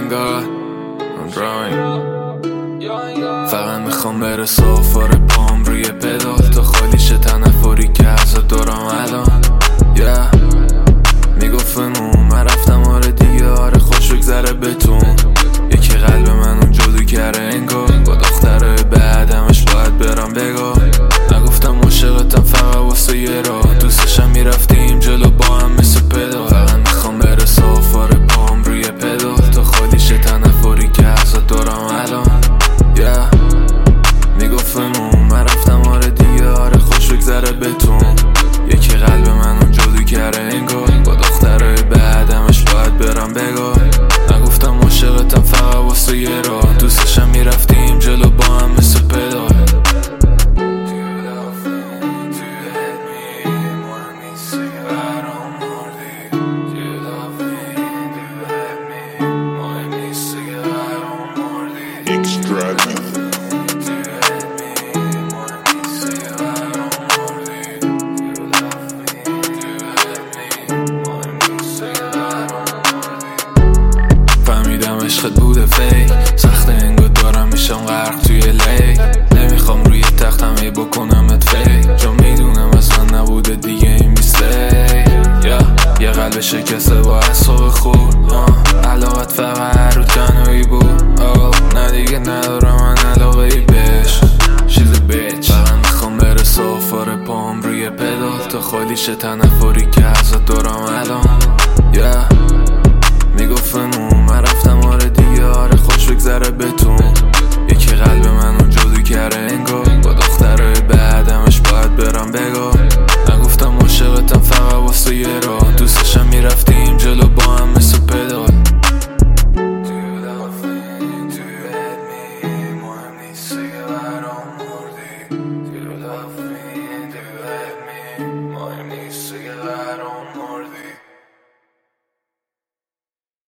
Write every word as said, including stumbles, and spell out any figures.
God I'm drawing. فقط میخوام برسه آفار پام روی پدال تا خالیشه تنفری که ازت دارم الان. yeah. میگفتم من رفتم آره دیگه آره خوش بگذره بتون. یکی قلب من اون جادو کرده انگار با دختره بعدمش باید برم بگاه. نگفتم عاشقتم فقط واسه یه راه دوستشم میرفتیم جلو با هم مثل پدال. فقط میخوام برسه آفار پام روی پدال تا خالیشه تنفری که ازت دارم الان. yeah. میگفتم من رفتم آره دیگه آره خوش بگذره بتون. یکی قلب من اون جادو کرده انگار با دختره بعدمش باید برم بگاه. نگفتم عاشقتم فقط واسه یه راه دوستشم میرفتیم جلو با هم مثل پدال. عشقت بوده فیک سخت انگار دارم میشم غرق توی لیک. نمیخوام روی تختم ای بکنمت فیک چون میدونم اصلا نبوده دیگه این میستیک. yeah. یه قلب شکسته با اصاب خور علاقت فقط رو تنهایی بود. oh. نه دیگه ندارم من علاقه ای بهش She's a bitch. فقط میخوام برسه آفار پام روی پدال تا خالیشه تنفری که ازت دارم الان. yeah. میگفتم من رفتم آره دیگه آره خوش بگذره بتون. یکی قلب من اون جادو کرده انگار با دختره بعدمش باید برم بگاه. نگفتم عاشقتم فقط واسه یه راه